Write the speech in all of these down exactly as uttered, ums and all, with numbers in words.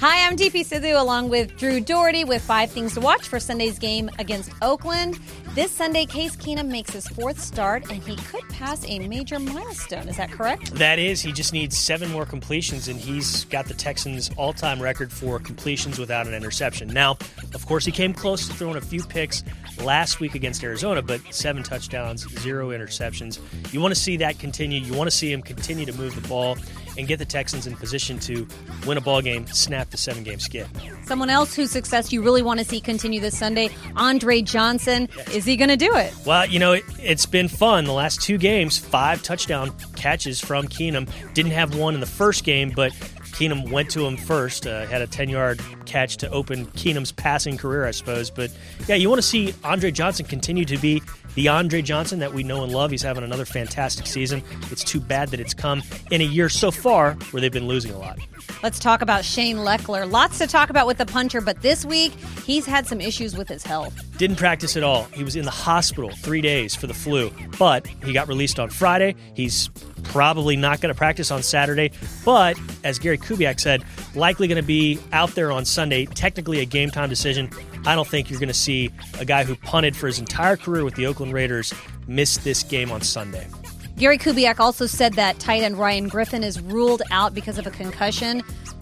Hi, I'm D P Sidhu along with Drew Doherty with five things to watch for Sunday's game against Oakland. This Sunday, Case Keenum makes his fourth start, and he could pass a major milestone. Is that correct? That is. He just needs seven more completions, and he's got the Texans' all-time record for completions without an interception. Now, of course, he came close to throwing a few picks last week against Arizona, but seven touchdowns, zero interceptions. You want to see that continue. You want to see him continue to move the ball and get the Texans in position to win a ball game, snap the seven-game skid. Someone else whose success you really want to see continue this Sunday, Andre Johnson. Yes. Is he going to do it? Well, you know, it, it's been fun. The last two games, five touchdown catches from Keenum. Didn't have one in the first game, but Keenum went to him first, uh, had a ten-yard catch to open Keenum's passing career, I suppose. But, yeah, you want to see Andre Johnson continue to be the Andre Johnson that we know and love. He's having another fantastic season. It's too bad that it's come in a year so far where they've been losing a lot. Let's talk about Shane Lechler. Lots to talk about with the punter, but this week he's had some issues with his health. Didn't practice at all. He was in the hospital three days for the flu, but he got released on Friday. He's probably not going to practice on Saturday, but as Gary Kubiak said, likely going to be out there on Sunday, technically a game-time decision. I don't think you're going to see a guy who punted for his entire career with the Oakland Raiders miss this game on Sunday. Gary Kubiak also said that tight end Ryan Griffin is ruled out because of a concussion.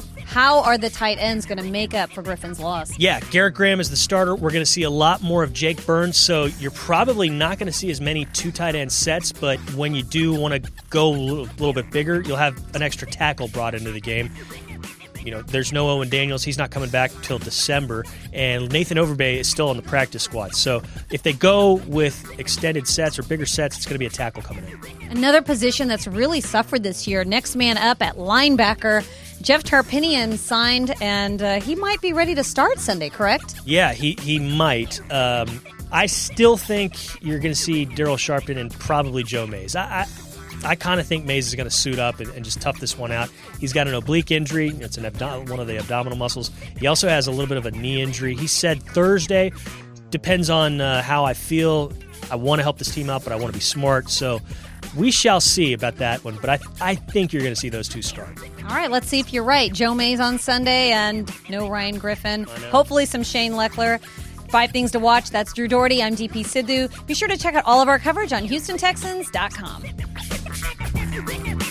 How are the tight ends going to make up for Griffin's loss? Yeah, Garrett Graham is the starter. We're going to see a lot more of Jake Burns, so you're probably not going to see as many two tight end sets, but when you do want to go a little, little bit bigger, you'll have an extra tackle brought into the game. You know, there's no Owen Daniels. He's not coming back till December. And Nathan Overbay is still on the practice squad. So if they go with extended sets or bigger sets, it's going to be a tackle coming in. Another position that's really suffered this year, next man up at linebacker, Jeff Tarpinian signed, and uh, he might be ready to start Sunday, correct? Yeah, he, he might. Um, I still think you're going to see Daryl Sharpton and probably Joe Mays. I, I I kind of think Mays is going to suit up and, and just tough this one out. He's got an oblique injury. It's an abdo- one of the abdominal muscles. He also has a little bit of a knee injury. He said Thursday, depends on uh, how I feel. I want to help this team out, but I want to be smart. So we shall see about that one. But I, I think you're going to see those two start. All right, let's see if you're right. Joe Mays on Sunday and no Ryan Griffin. Hopefully some Shane Lechler. Five things to watch. That's Drew Doherty. I'm D P Sidhu. Be sure to check out all of our coverage on Houston Texans dot com.